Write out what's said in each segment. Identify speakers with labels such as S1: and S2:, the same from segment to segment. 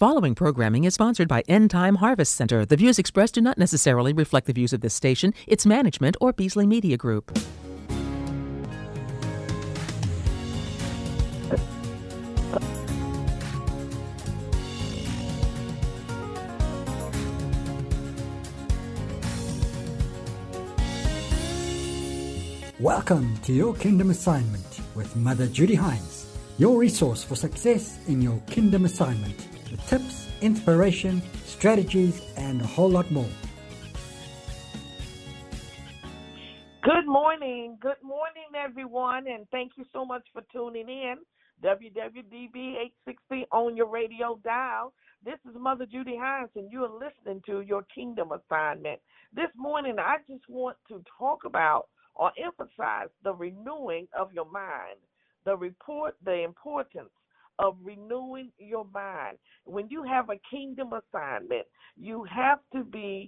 S1: following programming is sponsored by End Time Harvest Center. The views expressed do not necessarily reflect the views of this station, its management, or Beasley Media Group.
S2: Welcome to Your Kingdom Assignment with Mother Judy Hines, your resource for success in your kingdom assignment, with tips, inspiration, strategies, and a whole lot more.
S3: Good morning, everyone, and thank you so much for tuning in. WWDB 860 on your radio dial. This is Mother Judy Hines, and you are listening to Your Kingdom Assignment. This morning, I just want to talk about or emphasize the renewing of your mind, the importance of renewing your mind. When you have a kingdom assignment, you have to be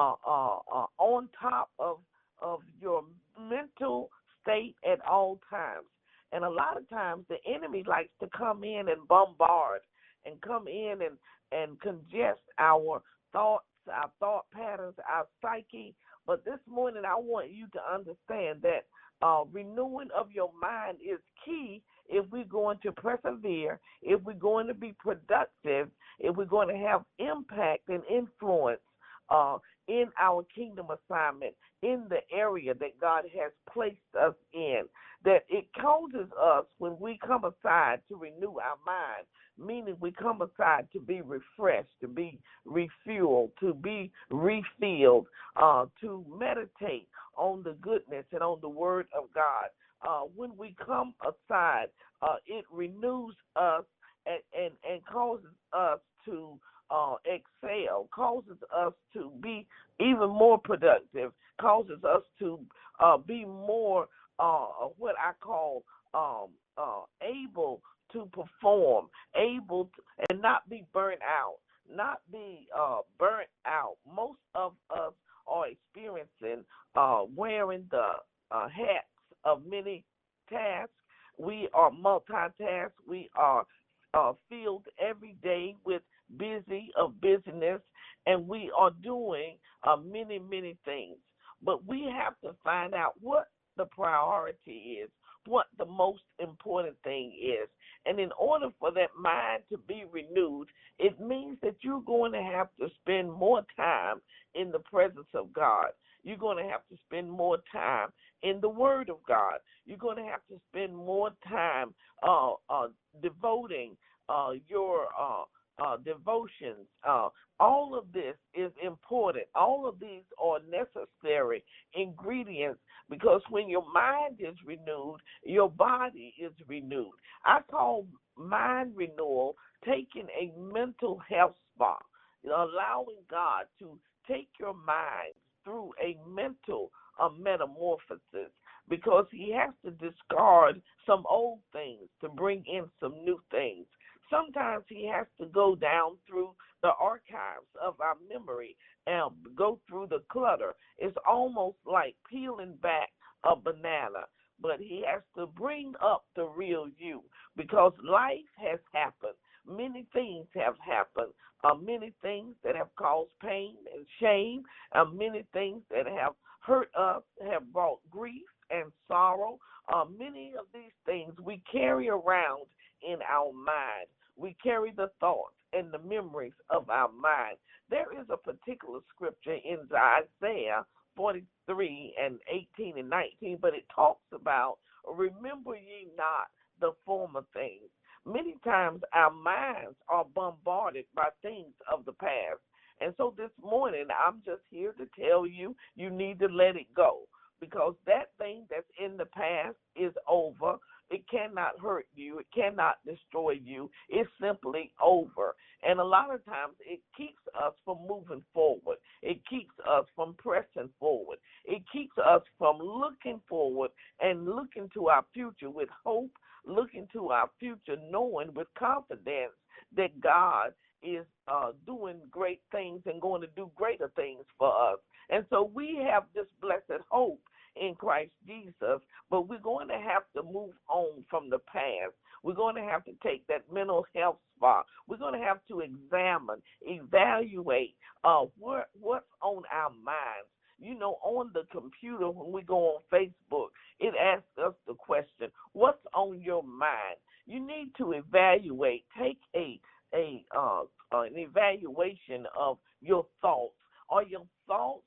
S3: on top of your mental state at all times. And a lot of times the enemy likes to come in and bombard and come in and congest our thoughts, our thought patterns, our psyche. But this morning I want you to understand that renewing of your mind is key if we're going to persevere, if we're going to be productive, if we're going to have impact and influence in our kingdom assignment, in the area that God has placed us in, that it causes us, when we come aside, to renew our mind, meaning we come aside to be refreshed, to be refueled, to be refilled, to meditate on the goodness and on the word of God. When we come aside, it renews us and causes us to excel, causes us to be even more productive, causes us to be more what I call able to perform, able to, and not be burnt out, burnt out. Most of us are experiencing wearing the hats of many tasks. We are multitask. We are filled every day with busyness, and we are doing many things. But we have to find out what the priority is, what the most important thing is. And in order for that mind to be renewed, it means that you're going to have to spend more time in the presence of God. You're going to have to spend more time in the Word of God. You're going to have to spend more time devoting your devotions. All of this is important. All of these are necessary ingredients, because when your mind is renewed, your body is renewed. I call mind renewal taking a mental health spa, allowing God to take your mind through a mental metamorphosis, because he has to discard some old things to bring in some new things. Sometimes he has to go down through the archives of our memory and go through the clutter. It's almost like peeling back a banana, but he has to bring up the real you, because life has happened. Many things have happened, many things that have caused pain and shame, many things that have hurt us, have brought grief and sorrow. Many of these things we carry around in our mind. We carry the thoughts and the memories of our mind. There is a particular scripture in Isaiah 43 and 18 and 19, but it talks about, remember ye not the former things. Many times our minds are bombarded by things of the past. And so this morning, I'm just here to tell you, you need to let it go, because that thing that's in the past is over. It cannot hurt you. It cannot destroy you. It's simply over. And a lot of times it keeps us from moving forward. It keeps us from pressing forward. It keeps us from looking forward and looking to our future with hope, looking to our future knowing with confidence that God is doing great things and going to do greater things for us. And so we have this blessed hope in Christ Jesus, but we're going to have to move on from the past. We're going to have to take that mental health spot. We're going to have to examine, evaluate what's on our minds. You know, on the computer, when we go on Facebook, it asks us the question, what's on your mind? You need to evaluate, take an evaluation of your thoughts. Are your thoughts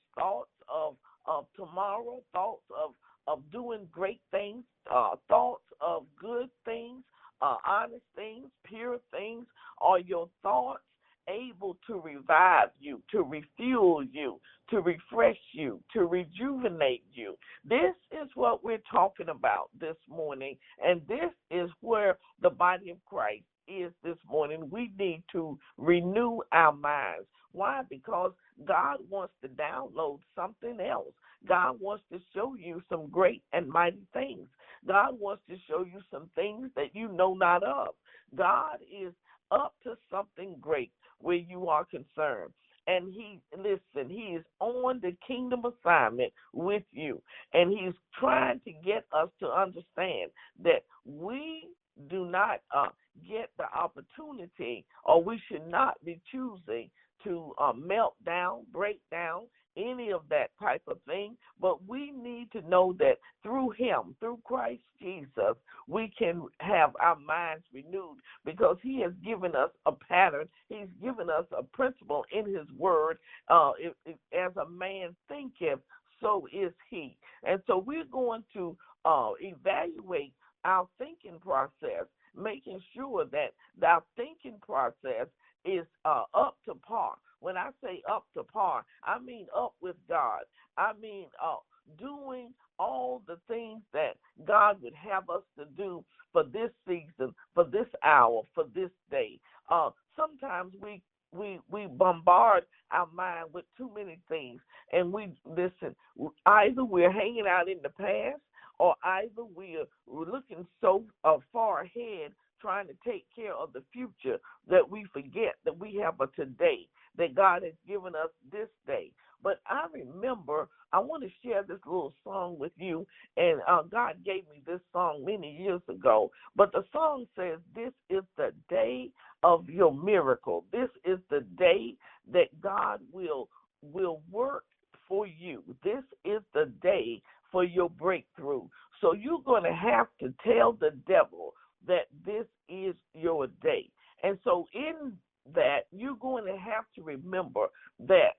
S3: of tomorrow, thoughts of doing great things, thoughts of good things, honest things, pure things? Are your thoughts able to revive you, to refuel you, to refresh you, to rejuvenate you? This is what we're talking about this morning, and this is where the body of Christ is this morning. We need to renew our minds. Why? Because God wants to download something else. God wants to show you some great and mighty things. God wants to show you some things that you know not of. God is up to something great where you are concerned. And he is on the kingdom assignment with you. And he's trying to get us to understand that we do not get the opportunity, or we should not be choosing to melt down, break down, any of that type of thing. But we need to know that through him, through Christ Jesus, we can have our minds renewed, because he has given us a pattern. He's given us a principle in his word. As a man thinketh, so is he. And so we're going to evaluate our thinking process, making sure that our thinking process is up to par. When I say up to par, I mean up with God. I mean doing all the things that God would have us to do for this season, for this hour, for this day. Sometimes we bombard our mind with too many things, and either we're hanging out in the past, or either we're looking so far ahead, trying to take care of the future, that we forget that we have a today, that God has given us this day. But I remember, I want to share this little song with you, and God gave me this song many years ago. But the song says, this is the day of your miracle. This is the day that God will work for you. This is the day for your breakthrough. So you're going to have to tell the devil that this is your day. And so in that, you're going to have to remember that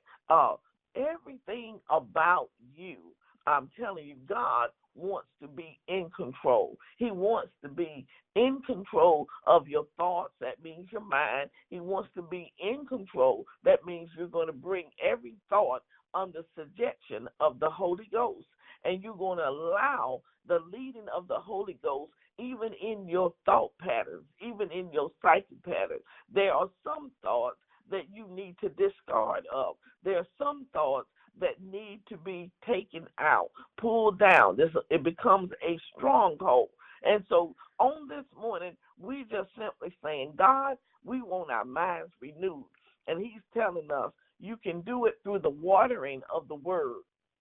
S3: everything about you, I'm telling you, God wants to be in control. He wants to be in control of your thoughts. That means your mind. He wants to be in control. That means you're going to bring every thought under subjection of the Holy Ghost. And you're going to allow the leading of the Holy Ghost even in your thought patterns, even in your psychic patterns. There are some thoughts that you need to discard of. There are some thoughts that need to be taken out, pulled down. It becomes a stronghold. And so on this morning, we just simply saying, God, we want our minds renewed. And he's telling us, you can do it through the watering of the word.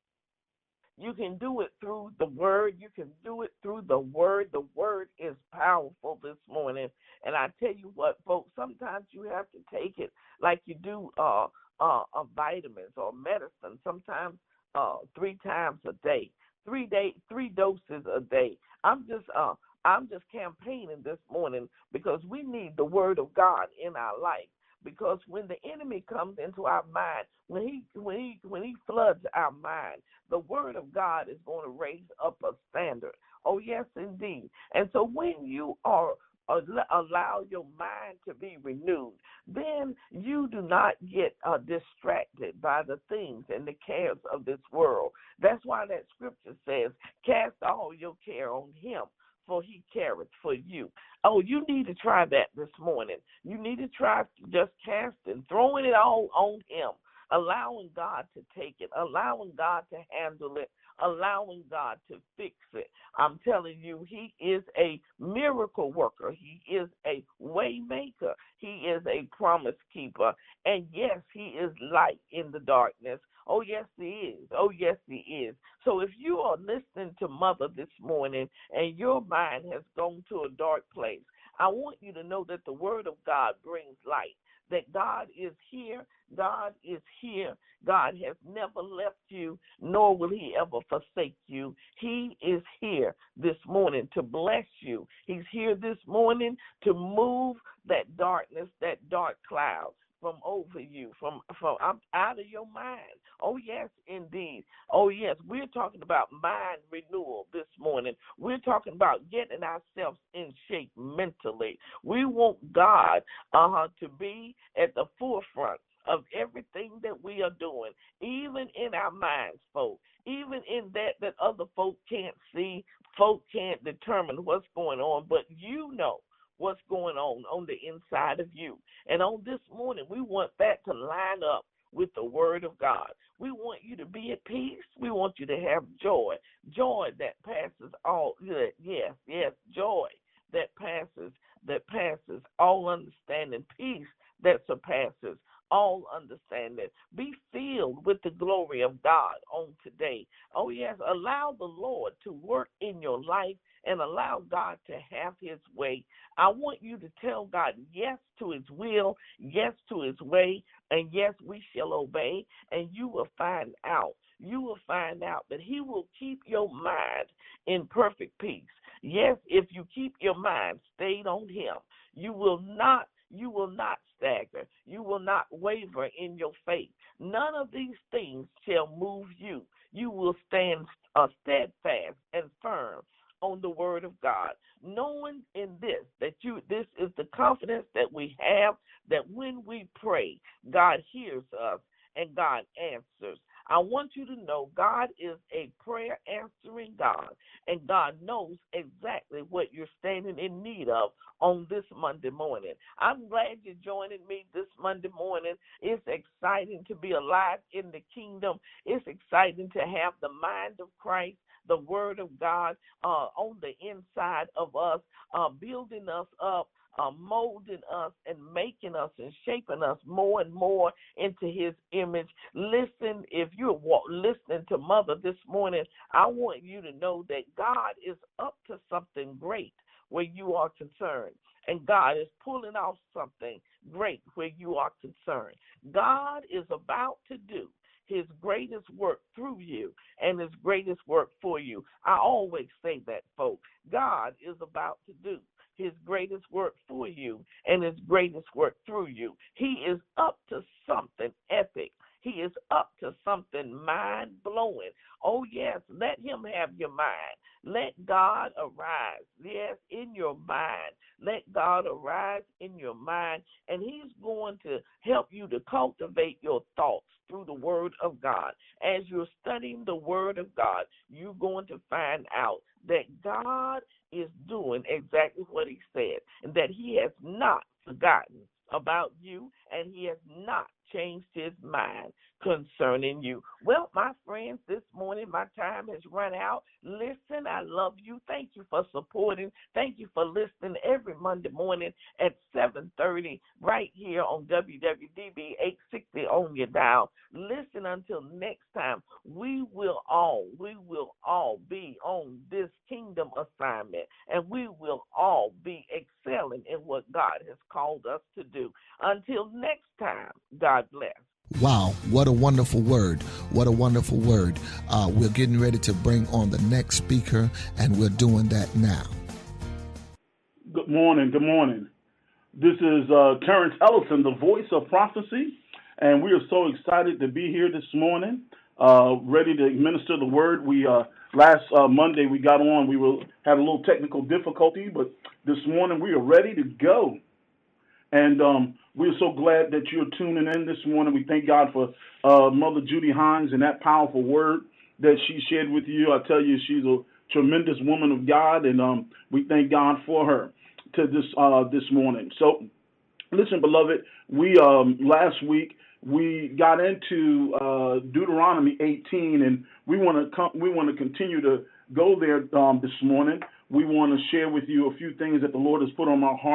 S3: You can do it through the word. You can do it through the word. The word is powerful this morning. And I tell you what, folks, sometimes you have to take it like you do vitamins or medicine, sometimes 3 times a day, 3 doses a day. I'm just campaigning this morning because we need the word of God in our life. Because when the enemy comes into our mind, when he floods our mind, the word of God is going to raise up a standard. Oh, yes, indeed. And so when you allow your mind to be renewed, then you do not get distracted by the things and the cares of this world. That's why that scripture says, cast all your care on him, for he careth for you. Oh, you need to try that this morning. You need to try just casting, throwing it all on him, allowing God to take it, allowing God to handle it, allowing God to fix it. I'm telling you, he is a miracle worker. He is a way maker. He is a promise keeper. And yes, he is light in the darkness. Oh, yes, he is. Oh, yes, he is. So if you are listening to Mother this morning and your mind has gone to a dark place, I want you to know that the word of God brings light, that God is here. God is here. God has never left you, nor will he ever forsake you. He is here this morning to bless you. He's here this morning to move that darkness, that dark cloud from over you, from out of your mind. Oh, yes, indeed. Oh, yes, we're talking about mind renewal this morning. We're talking about getting ourselves in shape mentally. We want God to be at the forefront of everything that we are doing, even in our minds, folks, even in that other folk can't see, folk can't determine what's going on, but you know what's going on the inside of you. And on this morning, we want that to line up with the word of God. We want you to be at peace. We want you to have joy, joy that passes all good. Yes, joy that passes all understanding, peace that surpasses all understanding. Be filled with the glory of God on today. Oh, yes, allow the Lord to work in your life and allow God to have his way. I want you to tell God yes to his will, yes to his way, and yes, we shall obey, and you will find out. You will find out that he will keep your mind in perfect peace. Yes, if you keep your mind stayed on him, you will not stagger. You will not waver in your faith. None of these things shall move you. You will stand steadfast and firm on the word of God, knowing in this that this is the confidence that we have, that when we pray, God hears us and God answers. I want you to know God is a prayer answering God, and God knows exactly what you're standing in need of on this Monday morning. I'm glad you're joining me this Monday morning. It's exciting to be alive in the kingdom. It's exciting to have the mind of Christ, the word of God on the inside of us, building us up, molding us and making us and shaping us more and more into his image. Listen, if you're listening to Mother this morning, I want you to know that God is up to something great where you are concerned. And God is pulling off something great where you are concerned. God is about to do his greatest work through you and his greatest work for you. I always say that, folks. God is about to do his greatest work for you and his greatest work through you. He is up to something epic. He is up to something mind-blowing. Oh, yes, let him have your mind. Let God arise, yes, in your mind. Let God arise in your mind, and he's going to help you to cultivate your thoughts through the word of God. As you're studying the word of God, you're going to find out that God is doing exactly what he said, and that he has not forgotten about you, and he has not changed his mind concerning you. Well, my friends, this morning my time has run out. Listen, I love you. Thank you for supporting. Thank you for listening every Monday morning at 7:30 right here on WWDB 860 on your dial. Listen, until next time, we will all be on this kingdom assignment, and we will all be excelling in what God has called us to do. Until next time, God bless.
S4: Wow, what a wonderful word. What a wonderful word. We're getting ready to bring on the next speaker, and we're doing that now.
S5: Good morning. Good morning. This is Terrence Ellison, the voice of prophecy, and we are so excited to be here this morning, ready to minister the word. We last Monday we got on. We had a little technical difficulty, but this morning we are ready to go. And we're so glad that you're tuning in this morning. We thank God for Mother Judy Hines and that powerful word that she shared with you. I tell you, she's a tremendous woman of God, and we thank God for her to this morning. So, listen, beloved, we last week we got into Deuteronomy 18, and we want to continue to go there this morning. We want to share with you a few things that the Lord has put on my heart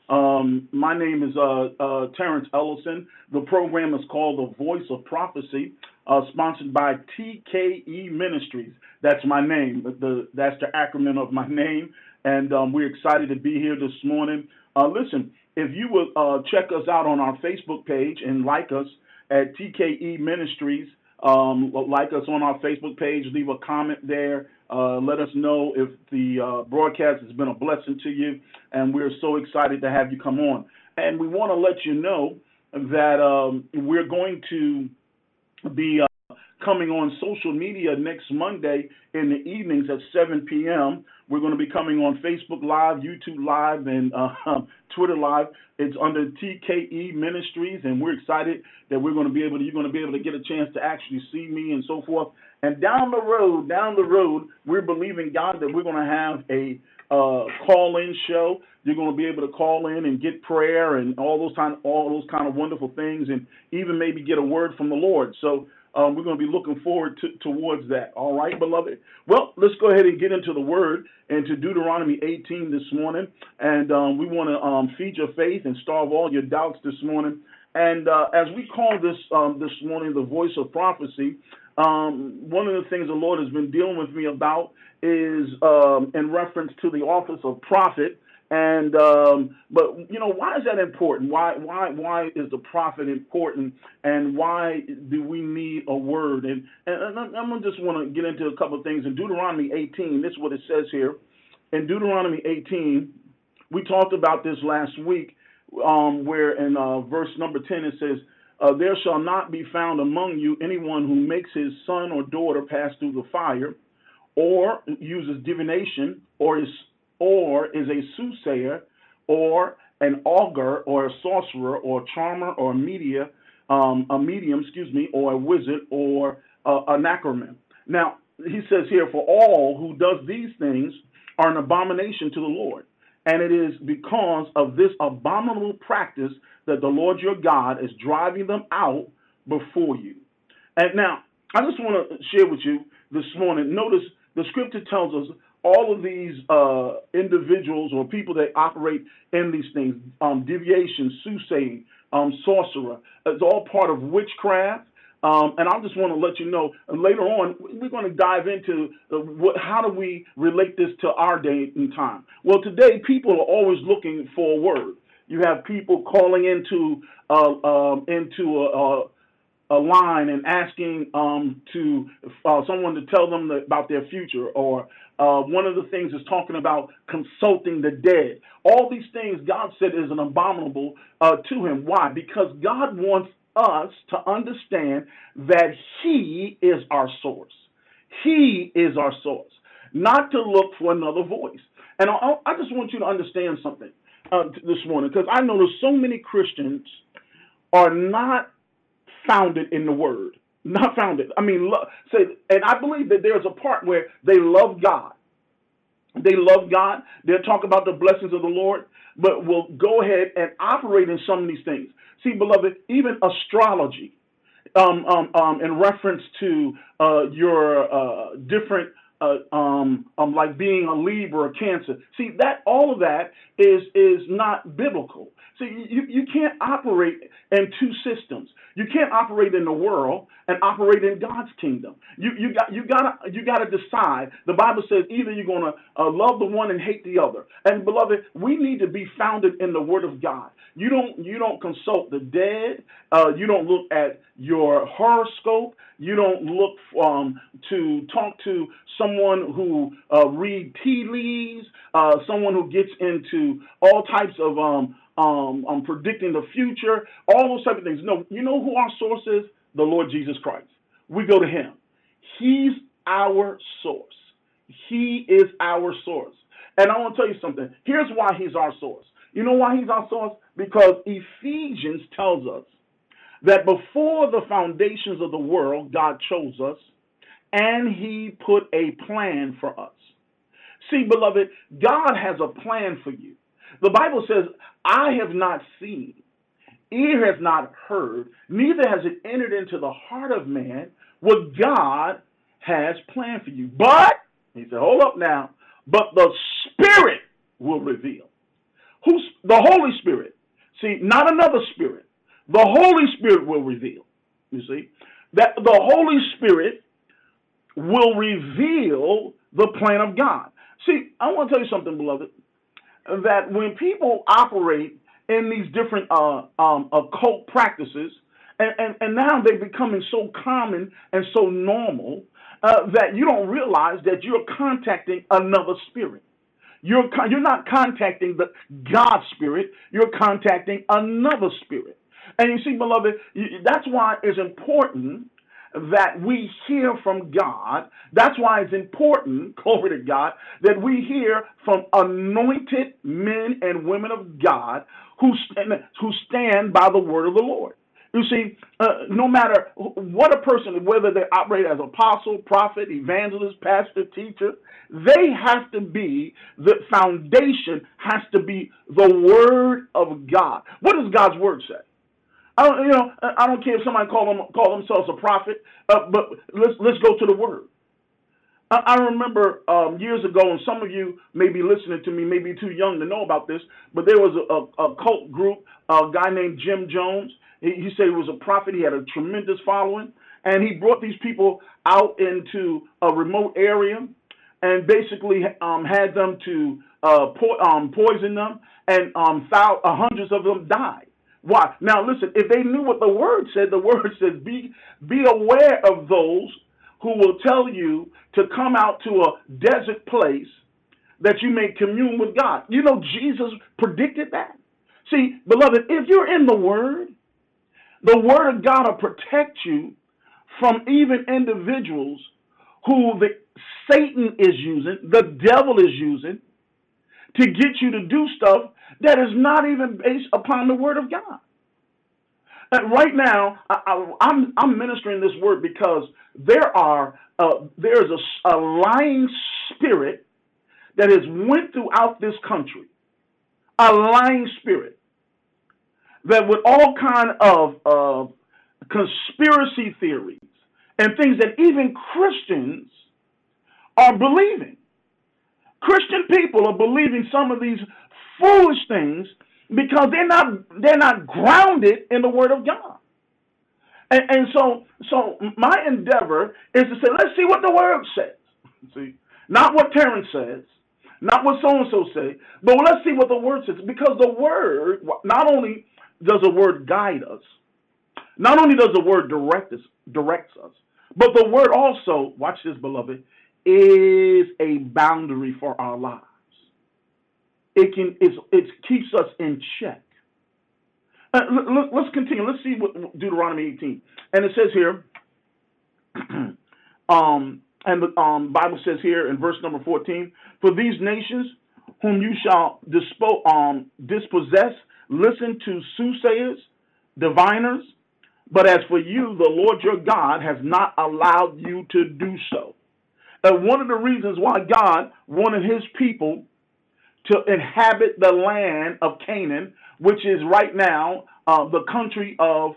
S5: My name is Terrence Ellison. The program is called The Voice of Prophecy, sponsored by TKE Ministries. That's my name. That's the acronym of my name. And we're excited to be here this morning. Listen, if you would check us out on our Facebook page and like us at TKE Ministries, like us on our Facebook page, leave a comment there. Let us know if the broadcast has been a blessing to you, and we're so excited to have you come on. And we want to let you know that we're going to be coming on social media next Monday in the evenings at 7 p.m. We're going to be coming on Facebook Live, YouTube Live, and Twitter Live. It's under TKE Ministries, and we're excited that you're going to be able to get a chance to actually see me and so forth. And down the road, we're believing God that we're going to have a call-in show. You're going to be able to call in and get prayer and all those kind of wonderful things, and even maybe get a word from the Lord. So we're going to be looking forward towards that. All right, beloved? Well, let's go ahead and get into the Word and to Deuteronomy 18 this morning. And we want to feed your faith and starve all your doubts this morning. And as we call this morning the Voice of Prophecy, one of the things the Lord has been dealing with me about is in reference to the office of prophet. And but why is that important? Why is the prophet important, and why do we need a word? And I'm just want to get into a couple of things in Deuteronomy 18. This is what it says here in Deuteronomy 18. We talked about this last week, where in verse number 10 it says, "There shall not be found among you anyone who makes his son or daughter pass through the fire, or uses divination, or is a soothsayer, or an augur, or a sorcerer, or a charmer, or a medium, or a wizard, or a necromancer." Now, he says here, "For all who does these things are an abomination to the Lord. And it is because of this abominable practice that the Lord your God is driving them out before you." And now, I just want to share with you this morning. Notice the scripture tells us all of these individuals or people that operate in these things, deviation, soothsaying, sorcerer, it's all part of witchcraft. And I just want to let you know, later on, we're going to dive into how do we relate this to our day and time. Well, today, people are always looking for a word. You have people calling into a line and asking to someone to tell them about their future, or one of the things is talking about consulting the dead. All these things God said is an abominable to him. Why? Because God wants us to understand that he is our source. He is our source, not to look for another voice. And I just want you to understand something this morning, because I know there's so many Christians are not founded in the word, not founded. I mean, and I believe that there's a part where they love God. They love God. They'll talk about the blessings of the Lord, but will go ahead and operate in some of these things. See, beloved, even astrology, in reference to your different, like being a Libra or Cancer. See, that all of that is not biblical. See, you can't operate in two systems. You can't operate in the world and operate in God's kingdom. You gotta decide. The Bible says either you're gonna love the one and hate the other. And beloved, we need to be founded in the Word of God. You don't consult the dead. You don't look at your horoscope. You don't look to talk to someone who read tea leaves. Someone who gets into all types of predicting the future, all those type of things. No, you know who our source is? The Lord Jesus Christ. We go to him. He's our source. He is our source. And I want to tell you something. Here's why he's our source. You know why he's our source? Because Ephesians tells us that before the foundations of the world, God chose us, and he put a plan for us. See, beloved, God has a plan for you. The Bible says, "I have not seen, ear has not heard, neither has it entered into the heart of man what God has planned for you." But, he said, hold up now, but the Spirit will reveal. Who's the Holy Spirit? See, not another spirit. The Holy Spirit will reveal. You see, that the Holy Spirit will reveal the plan of God. See, I want to tell you something, beloved, that when people operate in these different occult practices, and now they're becoming so common and so normal that you don't realize that you're contacting another spirit. You're not contacting the God spirit. You're contacting another spirit. And you see, beloved, that's why it's important that we hear from God. That's why it's important, glory to God, that we hear from anointed men and women of God who stand by the word of the Lord. You see, no matter what a person, whether they operate as apostle, prophet, evangelist, pastor, teacher, they have to be, the foundation has to be the word of God. What does God's word say? I don't care if somebody call themselves a prophet, but let's go to the word. I remember years ago, and some of you may be listening to me, may be too young to know about this, but there was a cult group, a guy named Jim Jones. He said he was a prophet. He had a tremendous following, and he brought these people out into a remote area and basically had them to poison them, and hundreds of them died. Why? Now listen, if they knew what the word said says, be aware of those who will tell you to come out to a desert place that you may commune with God. You know, Jesus predicted that. See, beloved, if you're in the word of God will protect you from even individuals who Satan is using, the devil is using, to get you to do stuff that is not even based upon the word of God. And right now, I'm ministering this word because there's a lying spirit that has went throughout this country, a lying spirit that with all kind of conspiracy theories and things that even Christians are believing. Christian people are believing some of these foolish things because they're not grounded in the word of God. And so my endeavor is to say, let's see what the word says. See, not what Terrence says, not what so-and-so say, but let's see what the word says. Because the word, not only does the word guide us, not only does the word directs us, but the word also, watch this, beloved, is a boundary for our lives. It keeps us in check. Let's continue. Let's see what Deuteronomy 18. And it says here, and the Bible says here in verse number 14, for these nations whom you shall dispossess, listen to soothsayers, diviners, but as for you, the Lord your God has not allowed you to do so. One of the reasons why God wanted his people to inhabit the land of Canaan, which is right now the country of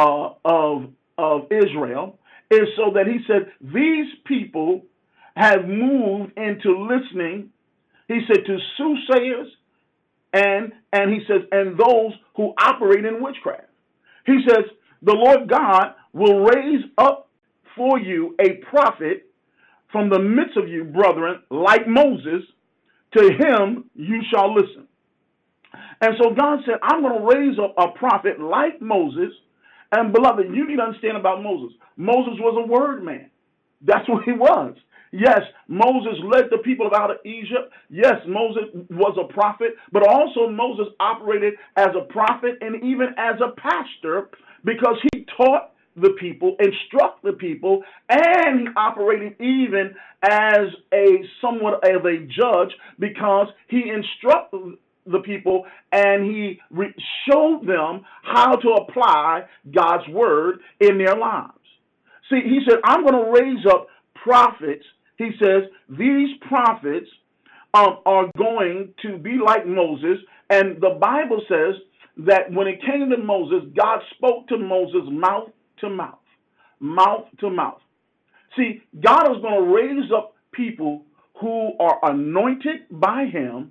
S5: Israel, is so that he said these people have moved into listening. He said to soothsayers, and he says, and those who operate in witchcraft. He says the Lord God will raise up for you a prophet from the midst of you, brethren, like Moses. To him you shall listen. And so God said, I'm going to raise up a prophet like Moses. And beloved, you need to understand about Moses. Moses was a word man. That's what he was. Yes, Moses led the people out of Egypt. Yes, Moses was a prophet, but also Moses operated as a prophet and even as a pastor because he taught the people, instruct the people, and he operated even as somewhat of a judge because he instructed the people and he showed them how to apply God's word in their lives. See, he said, I'm going to raise up prophets. He says these prophets are going to be like Moses, and the Bible says that when it came to Moses, God spoke to Moses mouth to mouth, mouth to mouth. See, God is going to raise up people who are anointed by him,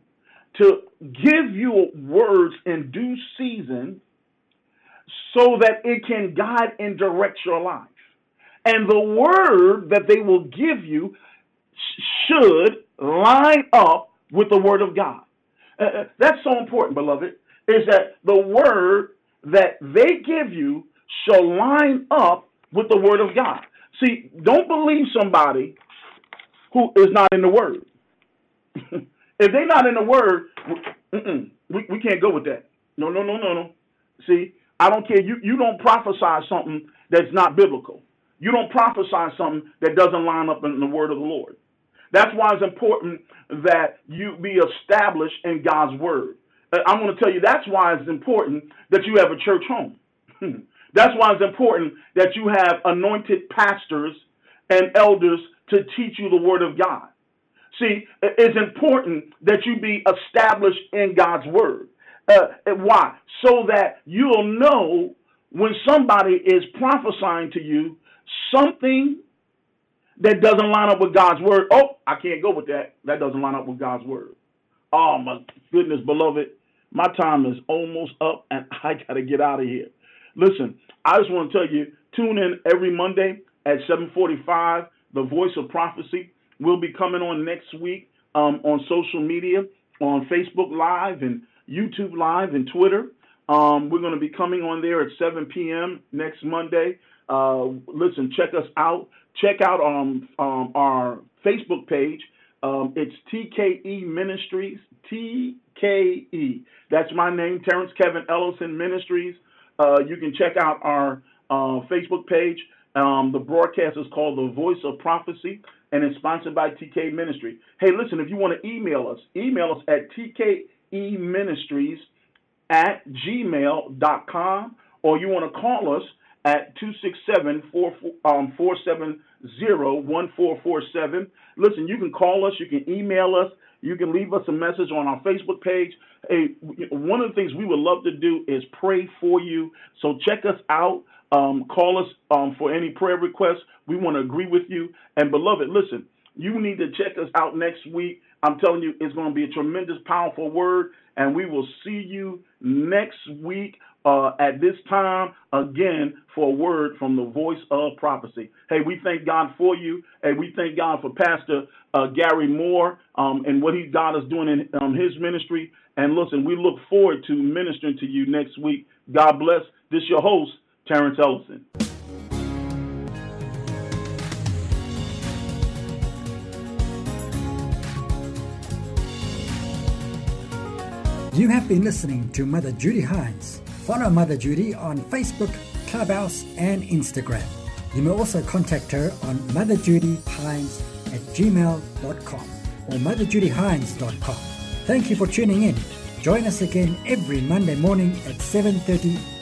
S5: to give you words in due season so that it can guide and direct your life. And the word that they will give you should line up with the word of God. That's so important, beloved, is that the word that they give you shall line up with the word of God. See, don't believe somebody who is not in the word. If they're not in the word, we can't go with that. No. See, I don't care. You don't prophesy something that's not biblical. You don't prophesy something that doesn't line up in the word of the Lord. That's why it's important that you be established in God's word. I'm going to tell you that's why it's important that you have a church home. That's why it's important that you have anointed pastors and elders to teach you the word of God. See, it's important that you be established in God's word. Why? So that you'll know when somebody is prophesying to you something that doesn't line up with God's word. Oh, I can't go with that. That doesn't line up with God's word. Oh, my goodness, beloved. My time is almost up, and I got to get out of here. Listen, I just want to tell you, tune in every Monday at 7:45, The Voice of Prophecy. We'll be coming on next week on social media, on Facebook Live and YouTube Live and Twitter. We're going to be coming on there at 7 p.m. next Monday. Listen, check us out. Check out our Facebook page. It's TKE Ministries, TKE. That's my name, Terrence Kevin Ellison Ministries. You can check out our Facebook page. The broadcast is called The Voice of Prophecy, and it's sponsored by TK Ministry. Hey, listen, if you want to email us at tkeministries@gmail.com, or you want to call us at 267-470-1447. Listen, you can call us, you can email us, you can leave us a message on our Facebook page. Hey, one of the things we would love to do is pray for you. So check us out. Call us for any prayer requests. We want to agree with you. And beloved, listen, you need to check us out next week. I'm telling you, it's going to be a tremendous, powerful word. And we will see you next week at this time again for a word from the Voice of Prophecy. Hey, we thank God for you. Hey, we thank God for Pastor Gary Moore and what God is doing in his ministry. And listen, we look forward to ministering to you next week. God bless. This is your host, Terrence Ellison.
S2: You have been listening to Mother Judy Hines. Follow Mother Judy on Facebook, Clubhouse, and Instagram. You may also contact her on motherjudyhines@gmail.com or motherjudyhines.com. Thank you for tuning in. Join us again every Monday morning at 7:30